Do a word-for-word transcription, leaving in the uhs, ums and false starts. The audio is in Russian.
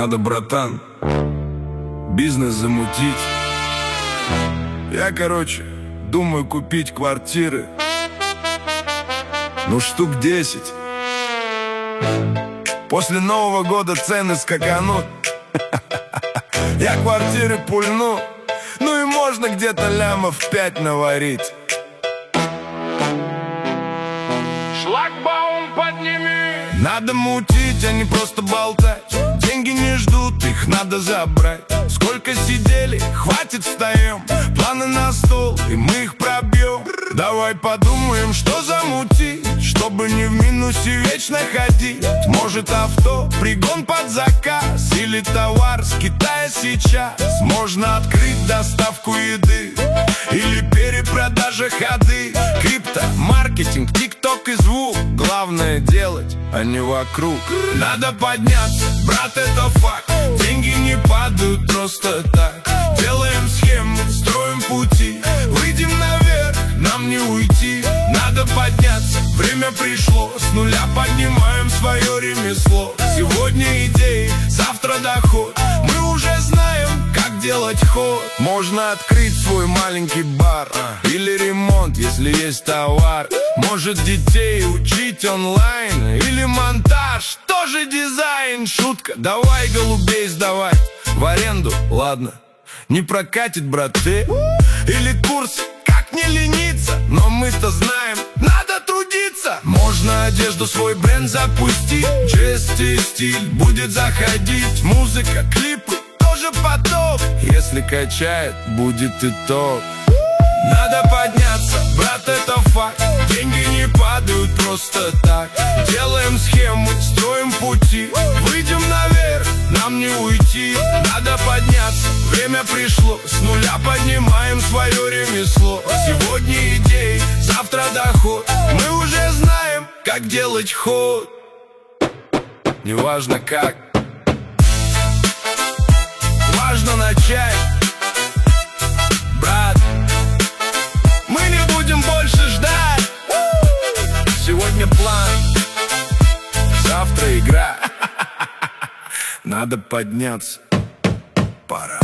Надо, братан, бизнес замутить. Я, короче, думаю купить квартиры, ну штук десять. После Нового года цены скаканут. Я квартиры пульну, ну и можно где-то лямов пять наварить. Шлагбаум подними. Надо мутить, а не просто болтать. Деньги не ждут, их надо забрать. Сколько сидели, хватит, встаем. Планы на стол, и мы их пробьем. Давай подумаем, что замутить, чтобы не в минусе вечно ходить. Может авто, пригон под заказ, или товар с Китая сейчас. Можно открыть доставку еды, или перепродажа ходы. Крипто, маркетинг, тикток и звук. Главное делать, а не вокруг. Надо подняться, брат, это факт. Деньги не падают просто так. Делаем схемы, строим пути. Выйдем наверх, нам не уйти. Надо подняться, время пришло. С нуля поднимаем свое ремесло. Сегодня идеи, завтра доход. Мы уже знаем, как делать ход. Можно открыть свой маленький бар, или ремонт, если есть товар. Может детей учить онлайн, или монтаж, тоже дизайн. Шутка, давай голубей сдавать в аренду, ладно, не прокатит, браты. Или курс, как не лениться, но мы-то знаем, надо трудиться. Можно одежду, свой бренд запустить. Жести, стиль будет заходить. Музыка, клипы, тоже поток. Если качает, будет итог. Надо подняться, брат, это факт. Деньги не падают просто так. Делаем схемы, строим пути. Выйдем наверх, нам не уйти. Надо подняться, время пришло. С нуля поднимаем свое ремесло. Сегодня идеи, завтра доход. Мы уже знаем, как делать ход. Неважно как, важно начать. Брат, мы не будем больше ждать. Сегодня план, завтра игра. Надо подняться, пора.